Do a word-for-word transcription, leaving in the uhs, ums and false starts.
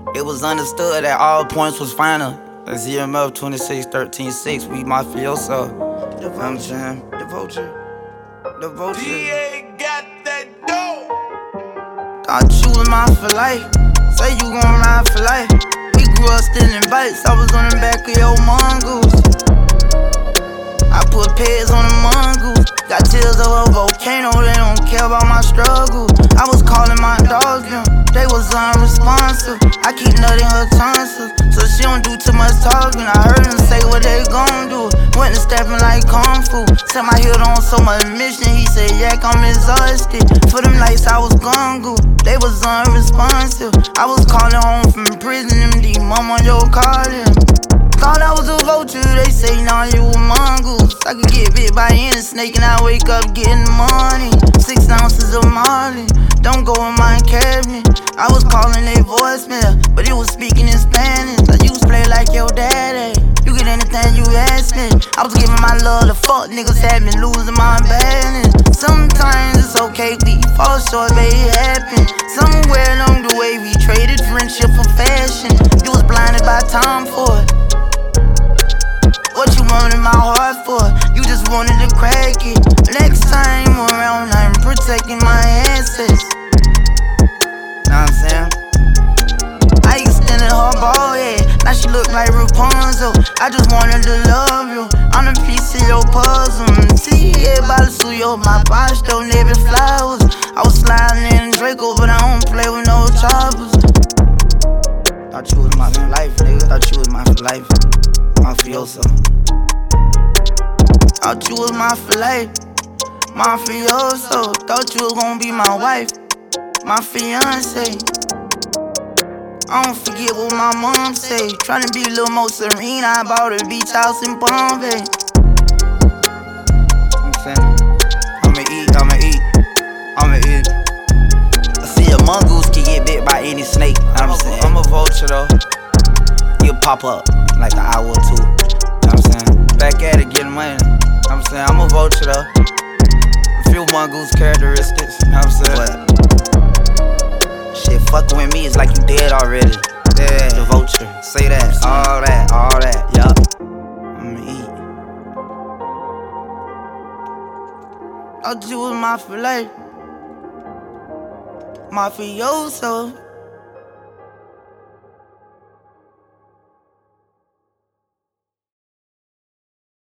It was understood that all points was final. That's Z M F twenty-six thirteen six, we mafioso. The vulture, the vulture, the vulture. D A got that dope. Thought you was mine for life. Say you gon' ride for life. We grew up stealing bikes. I was on the back of your mongoose. I put pads on the mongoose. Got tears of a volcano. They don't care about my struggle. I was calling my dogs them. They was unresponsive. I keep nutting her tonsils, so she don't do too much talking. I heard them say what they gon' do. Went to stepping like Kung Fu. Set my head on so much mission. He said, Yak, I'm exhausted. For them nights I was gongo. They was unresponsive. I was calling home from prison. Them D mom on your calling. Thought I was a vulture, they say nah you a mongoose. I could get bit by any snake and I wake up getting money. Six ounces of Molly, don't go in my cabinet. I was calling a voicemail, but it was speaking in Spanish. I used to play like your daddy, you get anything you ask me. I was giving my love to fuck niggas, had me losing my balance. Sometimes it's okay, we fall short, baby, it happen. Somewhere along the way we traded friendship for fashion. You was blinded by time for it. What you wanted my heart for? You just wanted to crack it. Next time around, I'm protecting my assets. Know what I'm saying? I extended her ball head, now she look like Rapunzel. I just wanted to love you, I'm a piece of your puzzle. See, everybody sue you, my boss don't live in flowers. I was sliding in Draco, but I don't play with no choppers. Thought you was my for life, nigga. Thought you was my for life. Mafioso. Thought you was my for life. Mafioso. Thought you was gonna be my wife, my fiance. I don't forget what my mom say. Tryna be a little more serene. I bought a beach house in Bombay. I'm saying, I'ma eat, I'ma eat, I'ma eat. I see a mongoose can get bit by any snake. I'm, I'm, saying. I'm a vulture though. You'll pop up like an hour or two. You know what I'm saying? Back at it, getting money. You know what I'm saying? I'm a vulture though. A few mongoose characteristics. You know what I'm saying? But shit, fucking with me is like you dead already. Yeah, the vulture. Say that, all that, all that. Yup. I'ma eat. Thought you was my for life. Mafioso.